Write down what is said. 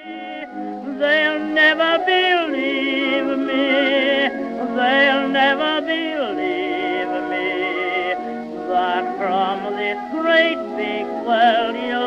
They'll never believe me, they'll never believe me, that from this great big world you'll